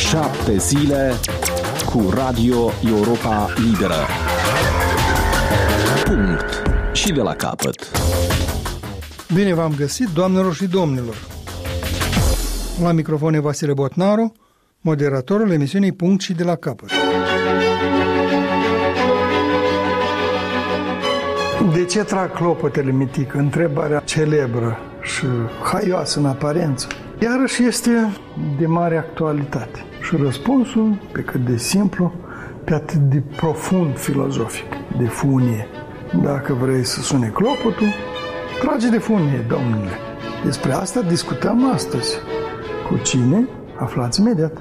7 zile cu Radio Europa Liberă. Punct. Și de la capăt. Bine v-am găsit, doamnelor și domnilor. La microfon e Vasile Botnaru, moderatorul emisiunii Punct și de la capăt. De ce trag clopotele, mitică? Întrebarea celebră și haioasă în aparență. Iarăși este de mare actualitate. Și răspunsul, pe cât de simplu, pe atât de profund filozofic, de funie. Dacă vrei să sune clopotul, trage de funie, domnule. Despre asta discutăm astăzi. Cu cine? Aflați imediat.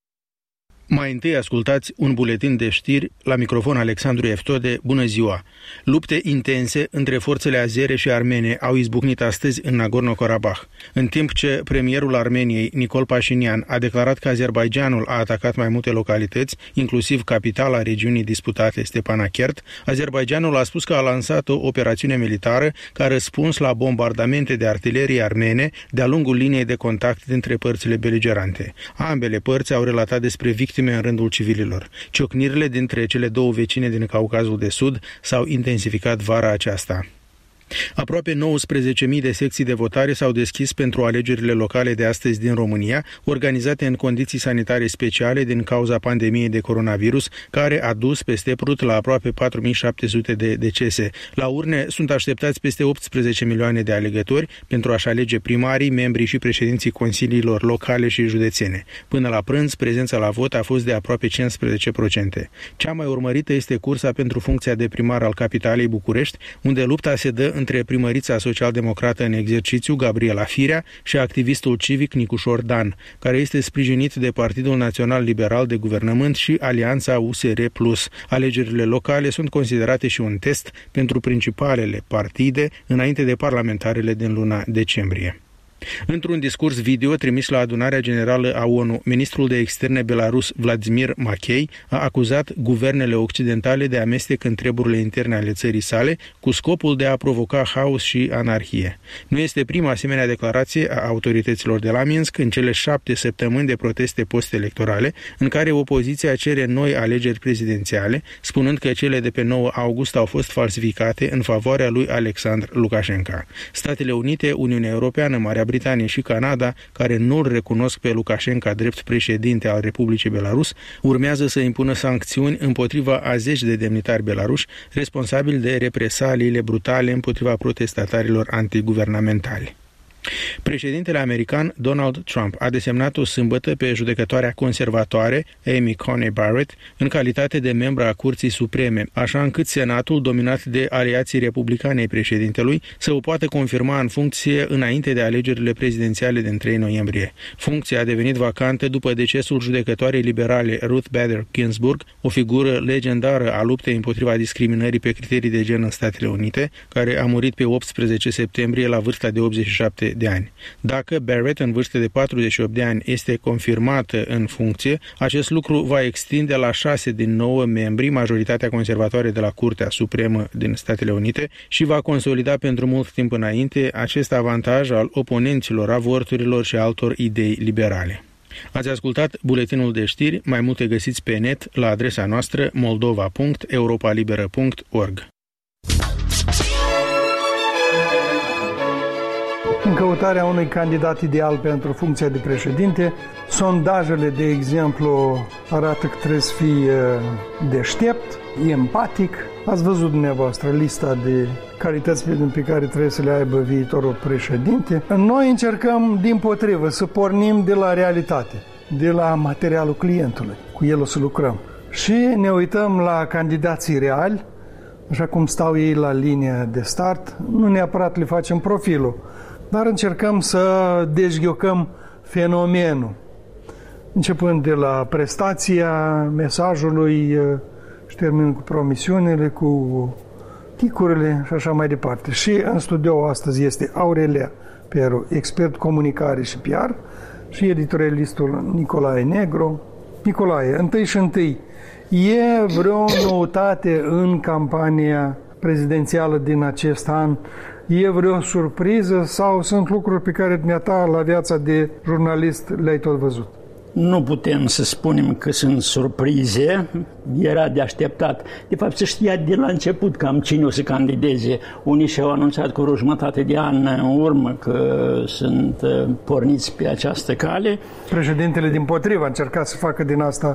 Mai întâi ascultați un buletin de știri, la microfon Alexandru Eftode. Bună ziua! Lupte intense între forțele azere și armene au izbucnit astăzi în Nagorno-Karabakh, în timp ce premierul Armeniei, Nicol Pașinian, a declarat că Azerbaidjanul a atacat mai multe localități, inclusiv capitala regiunii disputate, Stepanakert. Azerbaidjanul a spus că a lansat o operațiune militară ca răspuns la bombardamente de artilerie armene de-a lungul liniei de contact dintre părțile beligerante. Ambele părți au relatat despre victime în rândul civililor. Ciocnirile dintre cele două vecine din Caucazul de Sud s-au intensificat vara aceasta. Aproape 19.000 de secții de votare s-au deschis pentru alegerile locale de astăzi din România, organizate în condiții sanitare speciale din cauza pandemiei de coronavirus, care a dus peste prut la aproape 4.700 de decese. La urne sunt așteptați peste 18 milioane de alegători pentru a-și alege primarii, membrii și președinții consiliilor locale și județene. Până la prânz, prezența la vot a fost de aproape 15%. Cea mai urmărită este cursa pentru funcția de primar al capitalei București, unde lupta se dă între primărița social-democrată în exercițiu, Gabriela Firea, și activistul civic Nicușor Dan, care este sprijinit de Partidul Național Liberal de Guvernământ și Alianța USR+. Alegerile locale sunt considerate și un test pentru principalele partide înainte de parlamentarele din luna decembrie. Într-un discurs video trimis la adunarea generală a ONU, ministrul de externe belarus Vladimir Machei a acuzat guvernele occidentale de amestec în treburile interne ale țării sale, cu scopul de a provoca haos și anarhie. Nu este prima asemenea declarație a autorităților de la Minsk în cele 7 săptămâni de proteste post-electorale, în care opoziția cere noi alegeri prezidențiale, spunând că cele de pe 9 august au fost falsificate în favoarea lui Alexandru Lukashenko. Statele Unite, Uniunea Europeană, Marea Britanie și Canada, care nu-l recunosc pe Lukashenko drept președinte al Republicii Belarus, urmează să impună sancțiuni împotriva a 10 de demnitari belaruși responsabili de represaliile brutale împotriva protestatarilor antiguvernamentali. Președintele american Donald Trump a desemnat-o sâmbătă pe judecătoarea conservatoare Amy Coney Barrett în calitate de membru a Curții Supreme, așa încât Senatul, dominat de aliații republicani ai președintelui, să o poată confirma în funcție înainte de alegerile prezidențiale din 3 noiembrie. Funcția a devenit vacantă după decesul judecătoarei liberale Ruth Bader Ginsburg, o figură legendară a luptei împotriva discriminării pe criterii de gen în Statele Unite, care a murit pe 18 septembrie la vârsta de 87 de ani. Dacă Barrett, în vârstă de 48 de ani, este confirmată în funcție, acest lucru va extinde la 6 din 9 membri majoritatea conservatoare de la Curtea Supremă din Statele Unite și va consolida pentru mult timp înainte acest avantaj al oponenților avorturilor și altor idei liberale. Ați ascultat buletinul de știri, mai multe găsiți pe net la adresa noastră moldova.europalibera.org. În căutarea unui candidat ideal pentru funcția de președinte, sondajele, de exemplu, arată că trebuie să fie deștept, empatic. Ați văzut dumneavoastră lista de calități pe care trebuie să le aibă viitorul președinte. Noi încercăm, dimpotrivă, să pornim de la realitate, de la materialul clientului. Cu el o să lucrăm. Și ne uităm la candidații reali, așa cum stau ei la linia de start. Nu neapărat le facem profilul, dar încercăm să dezghiocăm fenomenul, începând de la prestația mesajului și terminând cu promisiunile, cu ticurile și așa mai departe. Și în studio astăzi este Aurelia Peru, expert comunicare și PR, și editorialistul Nicolae Negru. Nicolae, întâi, e vreo noutate în campania prezidențială din acest an? E vreo surpriză sau sunt lucruri pe care dumneata la viața de jurnalist le-ai tot văzut? Nu putem să spunem că sunt surprize, era de așteptat. De fapt, se știa de la început cam cine o să candideze. Unii și-au anunțat cu o jumătate de an în urmă că sunt porniți pe această cale. Președintele dimpotrivă a încercat să facă din asta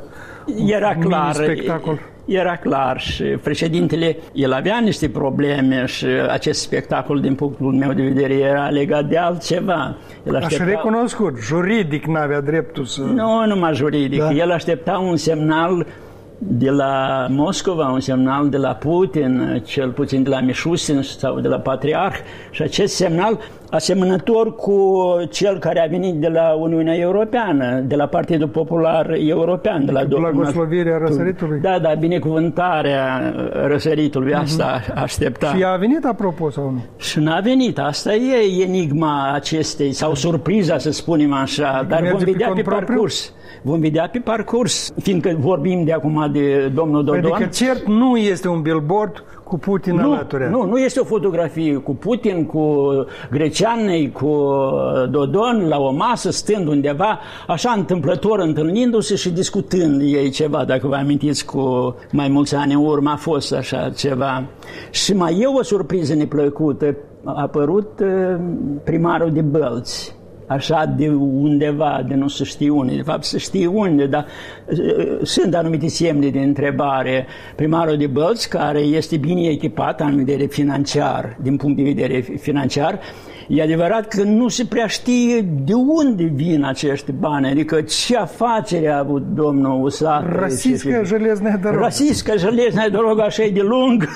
spectacol. Era clar și președintele, el avea niște probleme și acest spectacol, din punctul meu de vedere, era legat de altceva. Aș recunoscut, juridic n-avea dreptul să... Nu, numai juridic. Da. El aștepta un semnal de la Moscova, un semnal de la Putin, cel puțin de la Mișusin sau de la Patriarh, și acest semnal asemănător cu cel care a venit de la Uniunea Europeană, de la Partidul Popular European, de la Blagoslovirea răsăritului. Da, binecuvântarea răsăritului, asta aștepta. Și a venit, apropo, sau nu? Și n-a venit, asta e enigma acestei, sau surpriza, să spunem așa, dar vom vedea pe parcurs. Vom vedea pe parcurs, fiindcă vorbim de acum de domnul Dodon. Adică cert nu este un billboard cu Putin alături. Nu este o fotografie cu Putin, cu Greceanei, cu Dodon la o masă, stând undeva, așa întâmplător, întâlnindu-se și discutând ei ceva. Dacă vă amintiți, cu mai mulți ani în urmă a fost așa ceva. Și mai e o surpriză neplăcută. A apărut primarul de Bălți. Așa de undeva, de nu se știe unde, de fapt se știe unde, dar sunt anumite semne de întrebare. Primarul de Bălți, care este bine echipat în vedere financiar, din punct de vedere financiar, e adevărat că nu se prea știe de unde vin acești bani, adică ce afacere a avut domnul Usată. Rasisca Железная doroga. Rasisca Железная doroga, așa e de lung.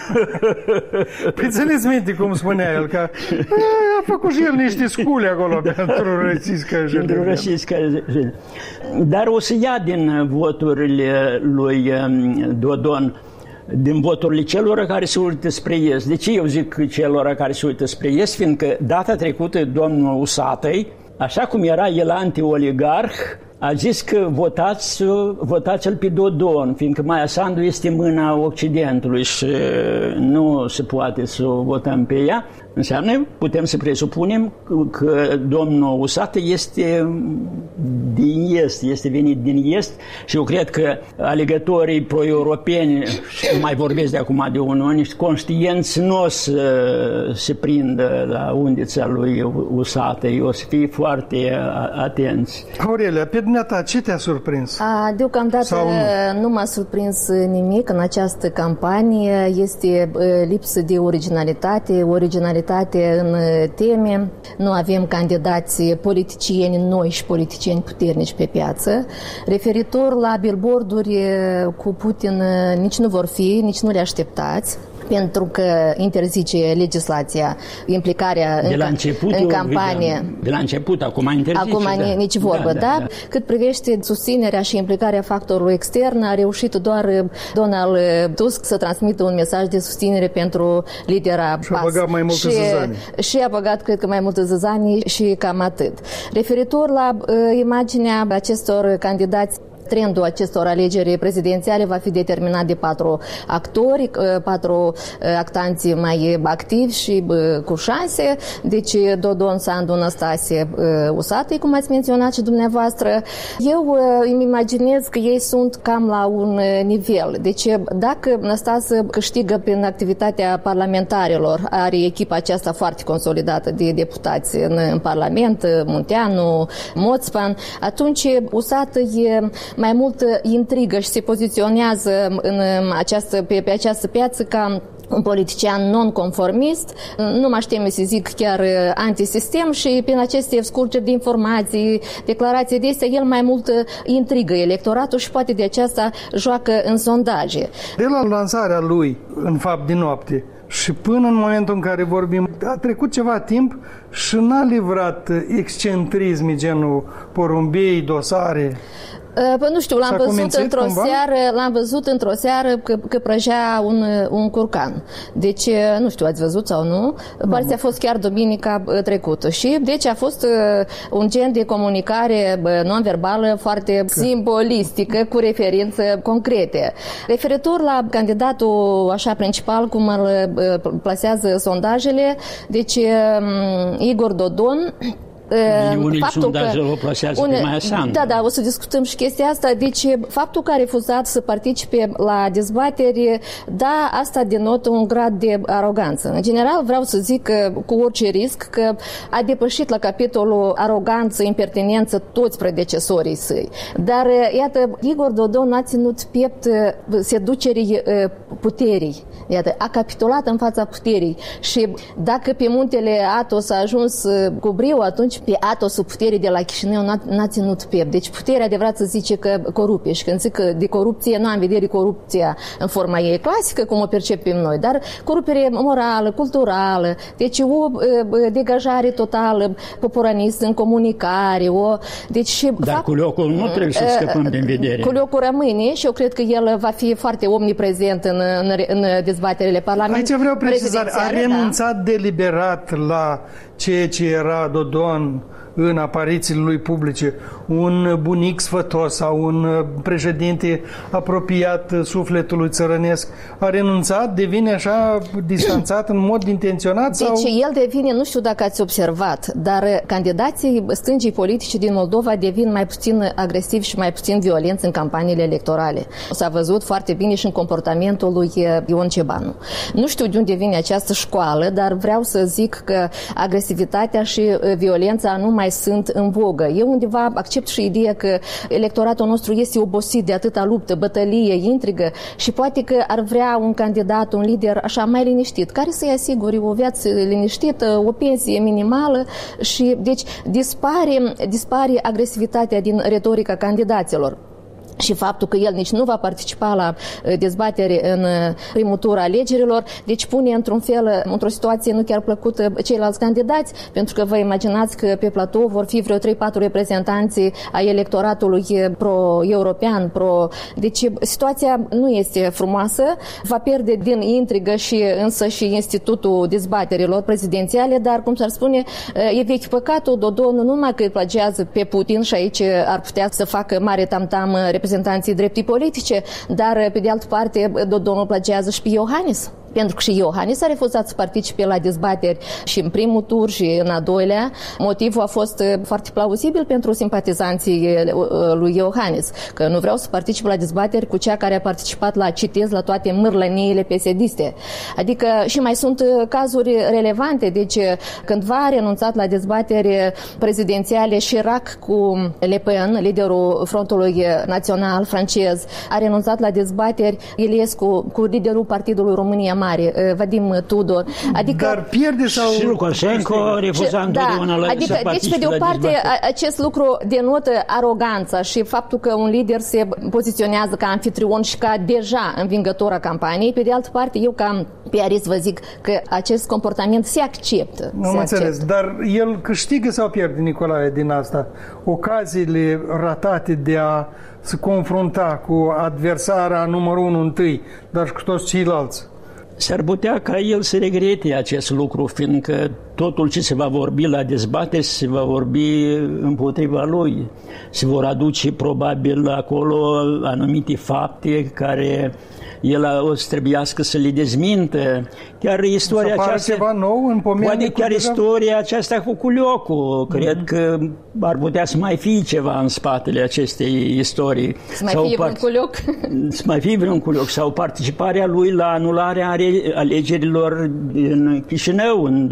Păi țineți minte cum spunea el, că a făcut și el niște scule acolo pentru Rasisca Железная. Dar o să ia din voturile lui Dodon, din voturile celor care se uită spre est. De ce eu zic celor care se uită spre est? Fiindcă data trecută domnul Usatăi, așa cum era el anti-oligarh, a zis că votați-l pe Dodon, fiindcă Maia Sandu este mâna Occidentului și nu se poate să o votăm pe ea. Înseamnă, putem să presupunem că domnul Usată este din est, este venit din est și eu cred că alegătorii pro-europeni, și nu mai vorbesc de acum de unul, conștienți nu o să se prindă la undița lui Usată, o să fie foarte atenți. Aurelia, pe dumneata, ce te-a surprins? Deocamdată nu m-a surprins nimic în această campanie, este lipsă de originalitate în teme, nu avem candidați politicieni noi și politicieni puternici pe piață. Referitor la billboarduri cu Putin, nici nu vor fi, nici nu le așteptați, pentru că interzice legislația implicarea în campanie. De la început, acum interzice. Acum nici vorbă, da? Cât privește susținerea și implicarea factorului extern, a reușit doar Donald Tusk să transmită un mesaj de susținere pentru lidera PAS. Și a băgat mai multe zăzani. Și a băgat, cred că, mai multe zăzani și cam atât. Referitor la imaginea acestor candidați, trendul acestor alegeri prezidențiale va fi determinat de 4 actori, 4 actanți mai activi și cu șanse. Deci Dodon, Sandu, Năstase, Usatăi, cum ați menționat și dumneavoastră. Eu îmi imaginez că ei sunt cam la un nivel. Deci dacă Năstase câștigă prin activitatea parlamentarilor, are echipa aceasta foarte consolidată de deputați în Parlament, Munteanu, Moțpan, atunci Usatăi mai mult intrigă și se poziționează pe această piață ca un politician non-conformist, nu mă știu să zic chiar antisistem, și prin aceste scurgeri de informații, declarații de astea, el mai mult intrigă electoratul și poate de aceasta joacă în sondaje. De la lansarea lui, în fapt, din noapte, și până în momentul în care vorbim, a trecut ceva timp și n-a livrat excentrismi genul porumbei, dosare. Nu știu, l-am văzut într-o seară că prăjea un curcan. Deci, nu știu, ați văzut sau nu? Partea a fost chiar duminica trecută. Și deci a fost un gen de comunicare non-verbală foarte simbolistică, cu referințe concrete. Referitor la candidatul așa principal, cum îl plasează sondajele, deci Igor Dodon unii sondajele o plasează pe Maia Sandu. Da, o să discutăm și chestia asta. Deci, faptul că a refuzat să participe la dezbateri, da, asta denotă un grad de aroganță. În general, vreau să zic că, cu orice risc, că a depășit la capitolul aroganță, impertinență toți predecesorii săi. Dar, iată, Igor Dodon n-a ținut piept seducerii puterii. Iată, a capitulat în fața puterii. Și dacă pe muntele Athos a ajuns cu brio, atunci pe Athosul puterii de la Chișinău n-a ținut piept. Deci puterea, adevărat să zice că corupe. Și când zic că de corupție, nu am vedere corupția în forma ei clasică, cum o percepem noi, dar corupere morală, culturală, deci o degajare totală poporanistă în comunicare. Dar Culiocul nu trebuie să scăpăm din vedere. Culiocul rămâne și eu cred că el va fi foarte omniprezent în dezbaterile parlamentare. Aici vreau precizare. A renunțat deliberat la ceea ce era Dodon în aparițiile lui publice, un bunic sfătos sau un președinte apropiat sufletului țărănesc, a renunțat, devine așa distanțat în mod intenționat? Sau? Deci el devine, nu știu dacă ați observat, dar candidații stângii politice din Moldova devin mai puțin agresivi și mai puțin violenți în campaniile electorale. S-a văzut foarte bine și în comportamentul lui Ion Cebanu. Nu știu de unde vine această școală, dar vreau să zic că agresivitatea și violența nu mai sunt în vogă. Eu undeva accept și ideea că electoratul nostru este obosit de atâta luptă, bătălie, intrigă și poate că ar vrea un candidat, un lider așa mai liniștit, care să-i asigure o viață liniștită, o pensie minimală și deci dispare agresivitatea din retorica candidaților. Și faptul că el nici nu va participa la dezbatere în primul tur alegerilor, deci pune într-o situație nu chiar plăcută ceilalți candidați, pentru că vă imaginați că pe platou vor fi vreo 3-4 reprezentanți ai electoratului pro-european, Deci situația nu este frumoasă, va pierde din intrigă și însă și institutul dezbaterilor prezidențiale, dar, cum s-ar spune, e vechi păcatul, Dodon nu numai că îi plagează pe Putin și aici ar putea să facă mare tamtam reprezentanții dreptii politice, dar pe de altă parte Dodonul plagează și pe Iohannis. Pentru că și Iohannis a refuzat să participe la dezbateri și în primul tur și în a doilea. Motivul a fost foarte plauzibil pentru simpatizanții lui Iohannis, că nu vreau să particip la dezbateri cu cea care a participat la toate mârlăniile PSD-iste. Adică și mai sunt cazuri relevante, deci cândva a renunțat la dezbateri prezidențiale Chirac cu Le Pen, liderul Frontului Național francez, a renunțat la dezbateri Iliescu cu liderul Partidului România Mare, Vadim Tudor. Adică dar pierde sau și Lukashenko refuza întotdeauna să participe. Deci, pe de o parte, acest lucru denotă aroganța și faptul că un lider se poziționează ca anfitrion și ca deja învingător a campaniei. Pe de altă parte, eu ca piarist vă zic că acest comportament se acceptă. Nu înțeles, dar el câștigă sau pierde, Nicolae, din asta? Ocaziile ratate de a se confrunta cu adversara numărul 1 întâi, dar și cu toți ceilalți. S-ar putea ca el să regrete acest lucru, fiindcă totul ce se va vorbi la dezbateri se va vorbi împotriva lui. Se vor aduce probabil acolo anumite fapte care el o să trebuiască să le dezmintă. Chiar istoria aceasta, ceva nou în poate chiar istoria aceasta cu Culiocul. Cred că ar putea să mai fie ceva în spatele acestei istorii. Să mai fie vreun Culioc. Să mai fie vreun Culioc. Sau participarea lui la anularea alegerilor din Chișinău în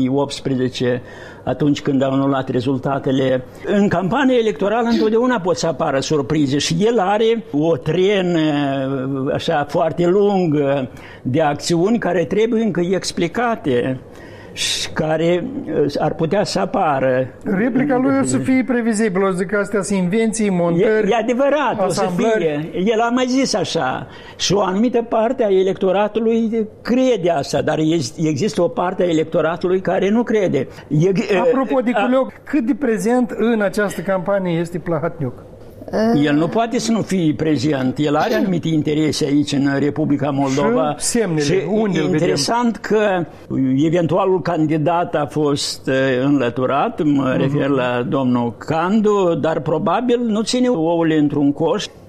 2018, atunci când au anulat rezultatele. În campania electorală întotdeauna pot să apară surprize și el are o trenă așa foarte lungă de acțiuni care trebuie încă explicate și care ar putea să apară. Replica lui o să fie previzibilă, o să zic că astea sunt invenții, montări, E adevărat, o să fie. El a mai zis așa. Și o anumită parte a electoratului crede asta, dar există o parte a electoratului care nu crede. Apropo de Culioc, cât de prezent în această campanie este Plahatniuc? El nu poate să nu fie prezent. El are anumite interese aici în Republica Moldova. Și semnele, unde interesant că eventualul candidat a fost înlăturat, mă refer la domnul Candu, dar probabil nu ține ouăle într-un coș.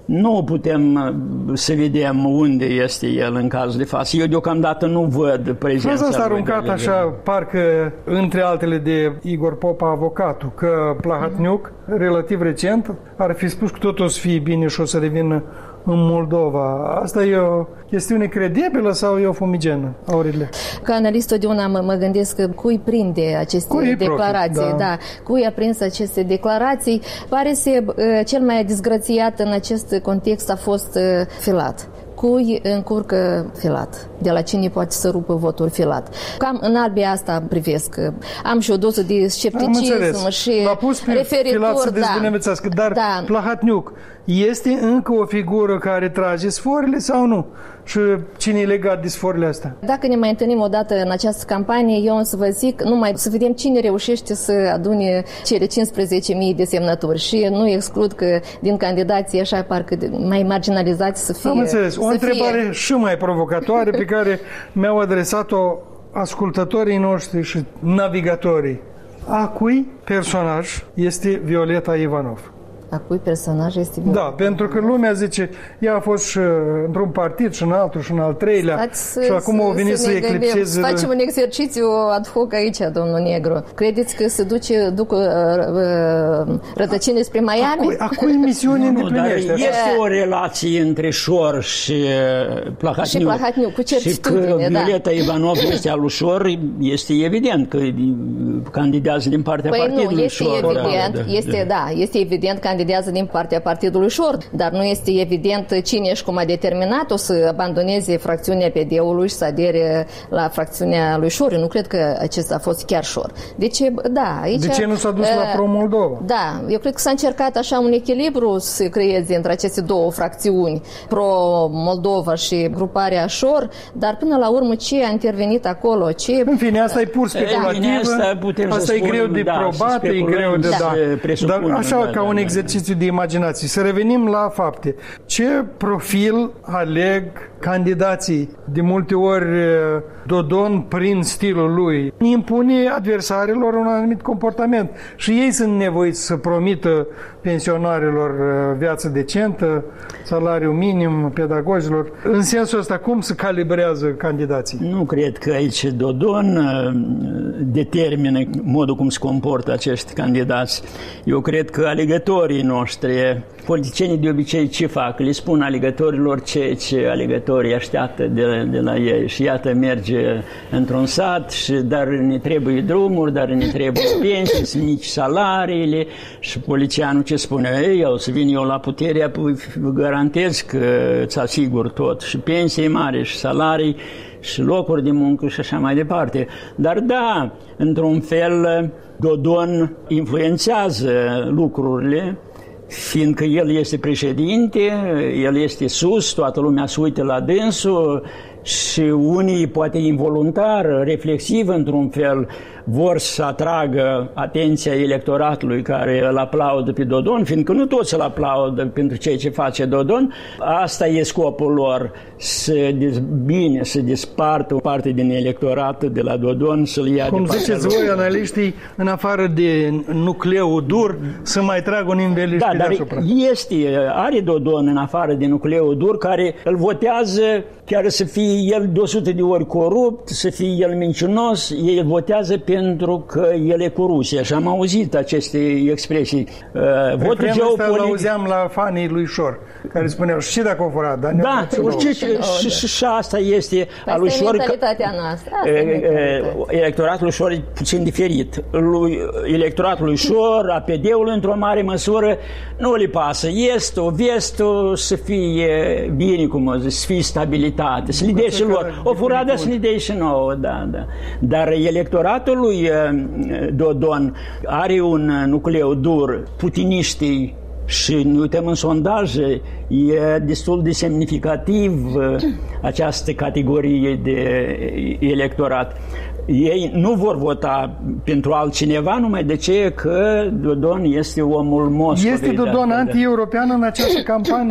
Nu putem să vedem unde este el în cazul de față. Eu deocamdată nu văd prezența. Fraza asta aruncat așa, parcă între altele de Igor Popa, avocatul, că Plahatniuc, relativ recent, ar fi spus că totul o să fie bine și o să revină în Moldova. Asta e o chestiune credibilă sau e o fumigenă, Aurelie? Ca analist totdeauna mă gândesc că cui prinde aceste declarații. Da. Cui a prins aceste declarații. Pare să cel mai disgrațiat în acest context a fost Filat. Cui încurcă Filat? De la cine poate să rupă votul Filat? Cam în albia asta privesc. Am și o doză de scepticism și l-a pus pe referitor, Filat să dezbinăvețească, dar Plahatniuc este încă o figură care trage sforile sau nu? Și cine e legat de sforile astea? Dacă ne mai întâlnim odată în această campanie, eu o să vă zic, numai să vedem cine reușește să adune cele 15.000 de semnături și nu exclud că din candidații așa parcă mai marginalizați să fie. Am înțeles. O întrebare și mai provocatoare pe care mi-au adresat-o ascultătorii noștri și navigatorii. A cui personaj este Violeta Ivanov? A cui personaj este Violeta? Da, pentru că lumea zice, ea a fost și într-un partid și în altul și în al treilea și acum o venit să eclipseze. Facem un exercițiu ad hoc aici, domnul Negru. Credeți că se duc rătăcini spre Miami? A cui misiune îndeplinește? Este o relație între Șor și Plahatniuc. Cu certitudine, și că Violeta Ivanov este al lui Șor, este evident că candidează din partea partidului Șor. Este evident că candidează din partea partidului Șor, dar nu este evident cine și cum a determinat-o să abandoneze fracțiunea PD-ului și să adere la fracțiunea lui Șor. Eu nu cred că acesta a fost chiar Șor. Deci, da, aici... De ce nu s-a dus la pro-Moldova? Da, eu cred că s-a încercat așa un echilibru să creeze între aceste două fracțiuni, pro-Moldova și gruparea Șor, dar până la urmă ce a intervenit acolo, În fine, asta e pur speculativ, asta e greu de probat, e greu de dar așa ca un exercițiu de imaginație. Să revenim la fapte. Ce profil aleg candidații? De multe ori Dodon, prin stilul lui, impune adversarilor un anumit comportament și ei sunt nevoiți să promită pensionarilor viață decentă, salariu minim, pedagogilor. În sensul ăsta, cum se calibrează candidații? Nu cred că aici Dodon determină modul cum se comportă acești candidați. Eu cred că alegătorii noștri, politicienii de obicei ce fac? Le spun alegătorilor ce alegătorii așteaptă de la ei. Și iată, merge într-un sat, dar ne trebuie drumuri, dar ne trebuie pensii, sunt mici salariile și polițianul ce spune? Eu să vin eu la putere, vă garantez că îți asigur tot. Și pensii mari și salarii și locuri de muncă și așa mai departe. Dar da, într-un fel, Dodon influențează lucrurile, fiindcă el este președinte, el este sus, toată lumea se uită la dânsul și unii, poate involuntar, reflexiv într-un fel, vor să atragă atenția electoratului care îl aplaudă pe Dodon, fiindcă nu toți îl aplaudă pentru ceea ce face Dodon. Asta e scopul lor, să despartă o parte din electorat de la Dodon, să-l ia cum de partea ziceți lor. voi, analiștii, în afară de nucleul dur, să mai tragă un înveliș pe deasupra. Are Dodon în afară de nucleul dur care îl votează, chiar să fie el de 100 de ori corupt, să fie el minciunos, ei îl votează pentru că el e cu Rusia. Și am auzit aceste expresii. Votul geopolitic... auzeam la fanii lui Șor, care spuneau, și dacă o furat, dar da, și asta este a lui Șor. Mentalitatea noastră. Electoratul lui Șor e puțin diferit. Electoratul lui Șor, a PD-ului, într-o mare măsură, nu le pasă. Estul, vestul, să fie bine, cum o zic, să fie stabilitate, să le dea și lor. O furată să ne dea și nouă, da. Dar electoratul lui Dodon are un nucleu dur, putiniștii, și ne uităm în sondaje, e destul de semnificativ această categorie de electorat. Ei nu vor vota pentru altcineva, numai de ce că Dodon este omul Moscovei. Este Dodon anti-european în această campanie?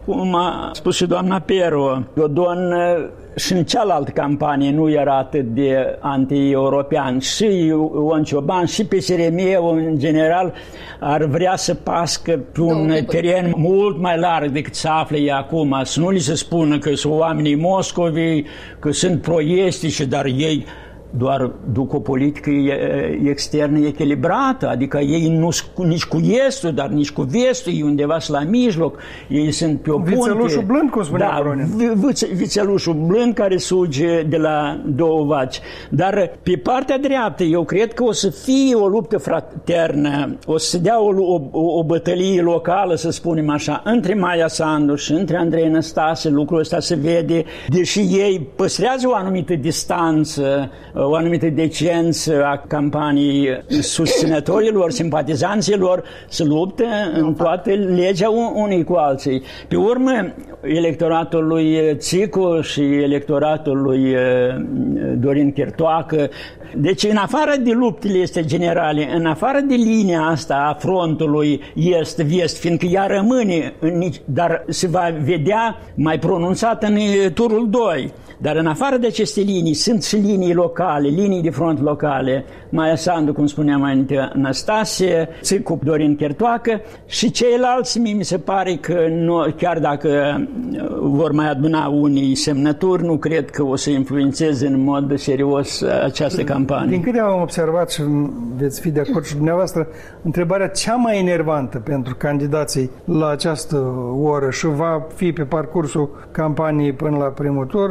cum a spus și doamna Peru, Dodon și în cealaltă campanie nu era atât de anti-european. Și Ion Cioban și PSRM în general ar vrea să pască pe un teren mult mai larg decât se află ei acum. Să nu li se spună că sunt oamenii Moscovei, că sunt pro-estici, dar ei doar duc o politică externă echilibrată, adică ei nu sunt nici cu estul, dar nici cu vestul, e undeva la mijloc, ei sunt pe o punte. Vițelușul blând, cum spunea Voronin. Vițelușul blând care suge de la două vaci. Dar pe partea dreaptă, eu cred că o să fie o luptă fraternă, o să se dea o bătălie locală, să spunem așa, între Maia Sandu și între Andrei Năstase, lucrul ăsta se vede, deși ei păstrează o anumită distanță, o anumită decență a campaniei susținătorilor, simpatizanților, să luptă în toată legea unii cu alții. Pe urmă, electoratul lui Țicu și electoratul lui Dorin Chertoacă, deci în afară de luptele este generale, în afară de linia asta a frontului est-vest, fiindcă ea rămâne, dar se va vedea mai pronunțat în turul 2. Dar în afară de aceste linii, sunt și linii locale, linii de front locale. Maia Sandu, cum spuneam mai înainte, Năstase, Țicu, Dorin Chertoacă și ceilalți, mi se pare că chiar dacă vor mai aduna unii semnături, nu cred că o să influențeze în mod serios această campanie. Din câte am observat și veți fi de acord și dumneavoastră, întrebarea cea mai enervantă pentru candidații la această oră și va fi pe parcursul campaniei până la primul tur: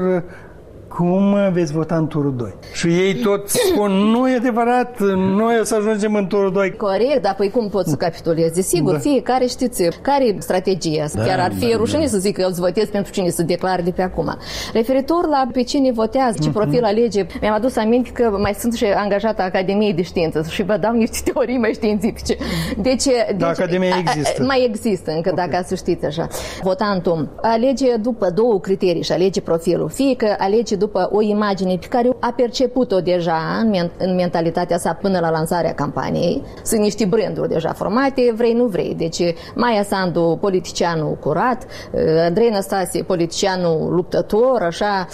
cum veți vota în turul 2? Și ei tot spun, nu e adevărat, noi o să ajungem în turul 2. Corect, dar păi cum pot să capitulezi? Desigur, fiecare știți care e strategia. Chiar ar fi rușine să zic că eu îți votez pentru cine să declare de pe acum. Referitor la pe cine votează, ce profil alege, mi-am adus aminte că mai sunt și angajată Academiei de Știință și vă dau niște teorii mai științifice. Deci Academia există. Mai există încă, dacă să știți așa. Votantul alege după două criterii și alege profilul. Fie că alege după o imagine pe care a perceput-o deja în mentalitatea sa până la lansarea campaniei. Sunt niște branduri deja formate, vrei, nu vrei. Deci Maia Sandu, politicianul curat, Andrei Năstase, politicianul luptător,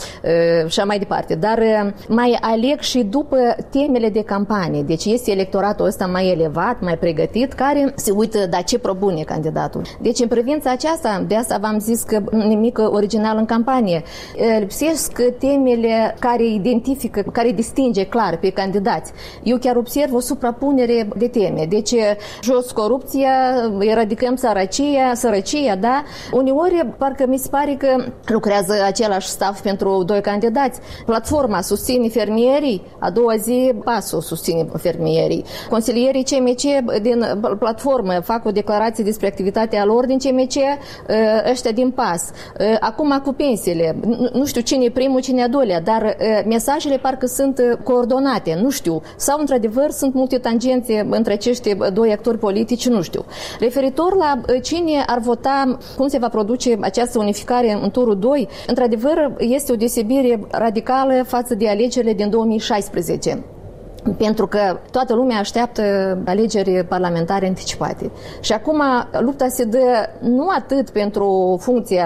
așa mai departe. Dar mai aleg și după temele de campanie. Deci este electoratul ăsta mai elevat, mai pregătit, care se uită, dar ce propune candidatul. Deci în privința aceasta, de asta v-am zis că nimic original în campanie. Lipsesc temele care identifică, care distinge clar pe candidați. Eu chiar observ o suprapunere de teme. Deci, jos corupția, eradicăm sărăcia, da? Uneori, parcă mi se pare că lucrează același staff pentru doi candidați. Platforma susține fermierii, a doua zi PAS-ul susține fermierii. Consilierii CMC din platformă fac o declarație despre activitatea lor din CMC, ăștia din PAS. Acum cu pensiile, nu știu cine e primul, cine e a doilea, dar mesajele parcă sunt coordonate, nu știu. Sau, într-adevăr, sunt multe tangențe între acești doi actori politici, nu știu. Referitor la cine ar vota, cum se va produce această unificare în turul 2, într-adevăr, este o deosebire radicală față de alegerile din 2016. Pentru că toată lumea așteaptă alegeri parlamentare anticipate. Și acum lupta se dă nu atât pentru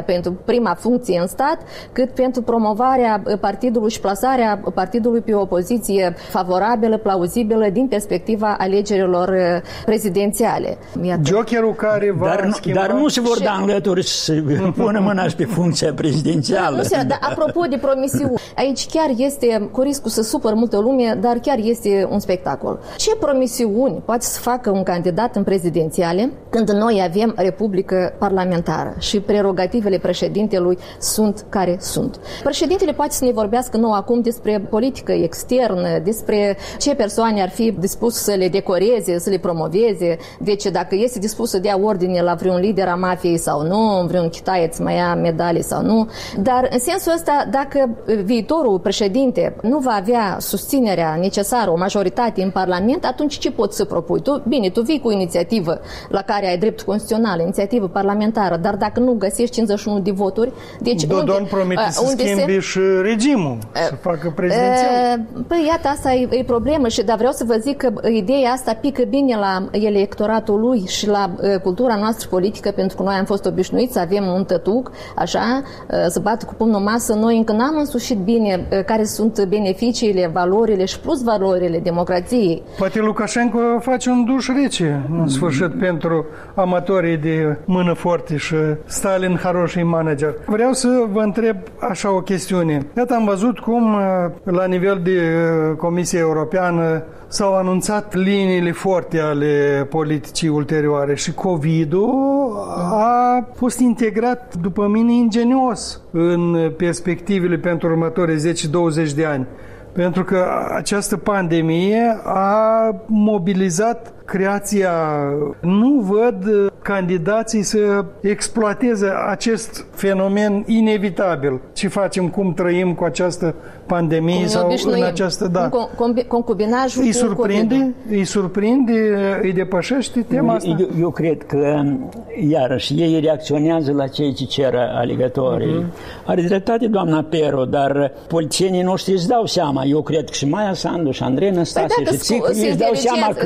prima funcție în stat, cât pentru promovarea partidului și plasarea partidului pe o poziție favorabilă, plauzibilă din perspectiva alegerilor prezidențiale. Jokerul care va schimba... Dar nu se vor da înlături să pună mâna și pe funcția prezidențială. Dar apropo de promisiuni, aici chiar este, cu riscul să supăr multă lume, dar chiar este un spectacol. Ce promisiuni poate să facă un candidat în prezidențiale când noi avem republică parlamentară și prerogativele președintelui sunt care sunt? Președintele poate să ne vorbească nou acum despre politică externă, despre ce persoane ar fi dispus să le decoreze, să le promoveze, deci dacă este dispus să dea ordine la vreun lider a mafiei sau nu, vreun chitaieț mai ia medalii sau nu, dar în sensul ăsta, dacă viitorul președinte nu va avea susținerea necesară, o majoritate în Parlament, atunci ce poți să propui? Tu vii cu inițiativă la care ai drept constituțional, inițiativă parlamentară, dar dacă nu găsești 51 de voturi, deci Dodon promite să schimbi și regimul, să facă prezidențial. Păi iată, asta e problemă dar vreau să vă zic că ideea asta pică bine la electoratul lui și la cultura noastră politică, pentru că noi am fost obișnuiți să avem un tătuc, așa, să bată cu pumnul în masă. Noi încă n-am însușit bine care sunt beneficiile, valorile și plus valorile democrației. Poate Lukashenko face un duș rece în sfârșit pentru amatorii de mână forte și Stalin haroșii manager. Vreau să vă întreb așa o chestiune. Iată, am văzut cum la nivel de Comisia Europeană s-au anunțat liniile forte ale politicii ulterioare și COVID-ul a fost integrat, după mine, ingenios în perspectivele pentru următorii 10-20 de ani. Pentru că această pandemie a mobilizat creația. Nu văd candidații să exploateze acest fenomen inevitabil. Ce facem, cum trăim cu această pandemie sau în această... Da. Concubinajul Îi surprinde, îi depășește tema asta? Eu cred că, iarăși, ei reacționează la ceea ce cer alegătorii. Are dreptate doamna Pero, dar politicienii noștri își dau seama. Eu cred că și Maia Sandu și Andrei Năstase și Țicu își dau seama că...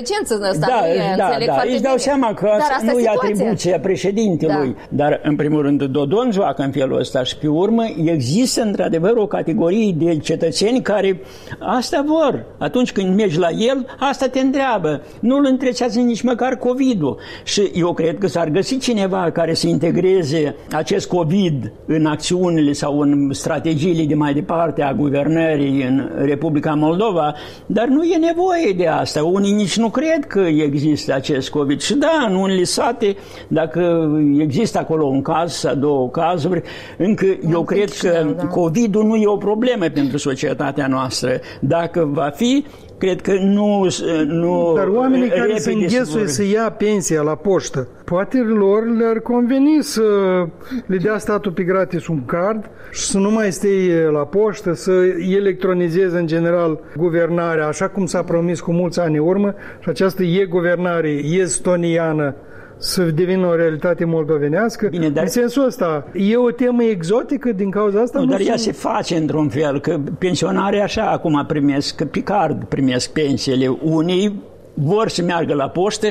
își dau seama că nu e atribuția președintelui. Dar, în primul rând, Dodon joacă în felul ăsta și, pe urmă, există, într-adevăr, o categorie de cetățeni care asta vor. Atunci când mergi la el, asta te întreabă. Nu îl întrecează nici măcar COVID-ul. Și eu cred că s-ar găsi cineva care să integreze acest COVID în acțiunile sau în strategiile de mai departe a guvernării în Republica Moldova, dar nu e nevoie de asta. Unii nici nu cred că există acest COVID. Și da, în unele sate, dacă există acolo un caz sau două cazuri, încă eu cred că COVID-ul nu e o problemă pentru societatea noastră. Dacă va fi, cred că nu dar oamenii care se înghesuie să ia pensia la poștă, poate lor le-ar conveni să le dea statul pe gratis un card și să nu mai stea la poștă, să electronizeze în general guvernarea, așa cum s-a promis cu mulți ani în urmă, și această e-guvernare estoniană să devină o realitate moldovenească. Bine, dar... În sensul ăsta, e o temă exotică din cauza asta? Nu, dar ea se face într-un fel, că pensionarii așa acum primesc, pe card primesc pensiile. Unii vor să meargă la poștă,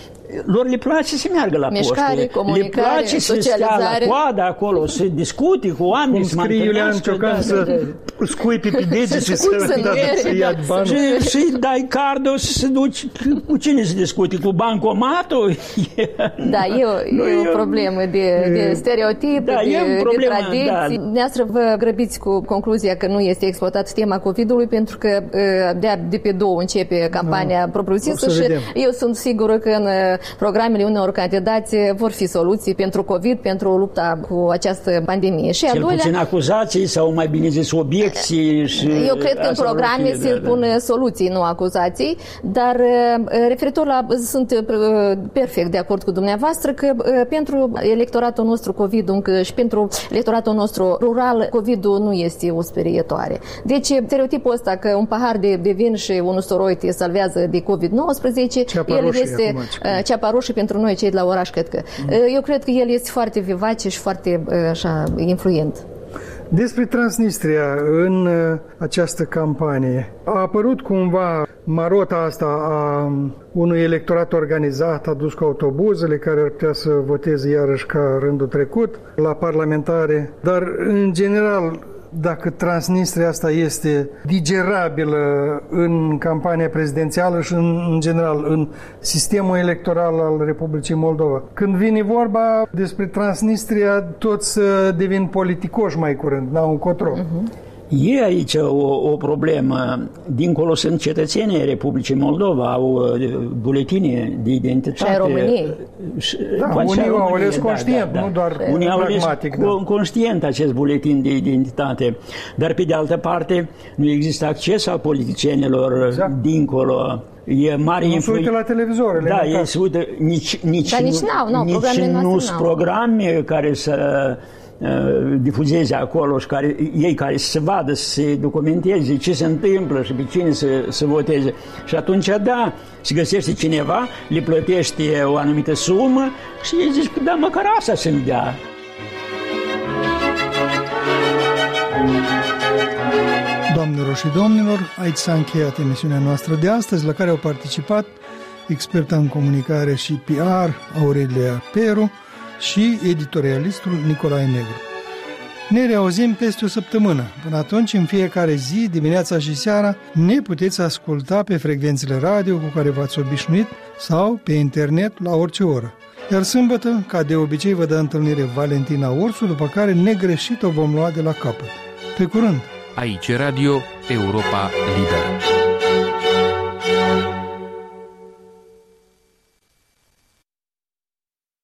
lor le place să meargă la mișcare, poștă. comunicare, le place să stea la coadă acolo, să discute cu oameni, să scrie Iulian Ciocan să scuipi pe dege și să ia banul. Și dai cardul să se duci. Cu cine se discute? Cu bancomatul? Da, e o problemă de stereotip, de tradiții. Dumneavoastră vă grăbiți cu concluzia că nu este exploatat tema COVID-ului, pentru că de pe 2 începe campania propriu-zisă și eu sunt sigură că în programele unor candidați vor fi soluții pentru COVID, pentru lupta cu această pandemie. Și cel puțin acuzații sau mai bine zis obiecții. Și eu cred că în programe se pun soluții, nu acuzații, dar referitor la, sunt perfect de acord cu dumneavoastră că pentru electoratul nostru COVID și pentru electoratul nostru rural, COVID-ul nu este o sperietoare. Deci stereotipul ăsta că un pahar de vin și un usturoi te salvează de COVID-19, el este ceapa roșie pentru noi cei de la oraș, cred că. Eu cred că el este foarte vivace și foarte așa, influent. Despre Transnistria în această campanie a apărut cumva marota asta a unui electorat organizat adus cu autobuzele care ar putea să voteze iarăși ca rândul trecut la parlamentare, dar în general dacă Transnistria asta este digerabilă în campania prezidențială și în general în sistemul electoral al Republicii Moldova. Când vine vorba despre Transnistria, toți devin politicoși mai curând, n-au încotro. E aici o problemă. Dincolo sunt cetățenii Republicii Moldova, au buletine de identitate. Și ai României. Unii au ales conștient, nu doar unii pragmatic. Au ales conștient acest buletin de identitate. Dar, pe de altă parte, nu există acces al politicienilor dincolo. E mare nu se uită la televizor. Da, ei se uită nici nu sunt programe care să difuzeze acolo și ei care să vadă, să se documenteze ce se întâmplă și pe cine să voteze. Și atunci, da, se găsește cineva, le plătește o anumită sumă și ei zici că da, măcar asta să-mi dea. Doamnelor și domnilor, aici s-a încheiat emisiunea noastră de astăzi, la care au participat experta în comunicare și PR Aurelia Peru și editorialistul Nicolae Negru. Ne reauzim peste o săptămână. Până atunci, în fiecare zi, dimineața și seara, ne puteți asculta pe frecvențele radio cu care v-ați obișnuit sau pe internet la orice oră. Iar sâmbătă, ca de obicei, vă dă întâlnire Valentina Ursu, după care negreșit o vom lua de la capăt. Pe curând! Aici Radio Europa Liberă.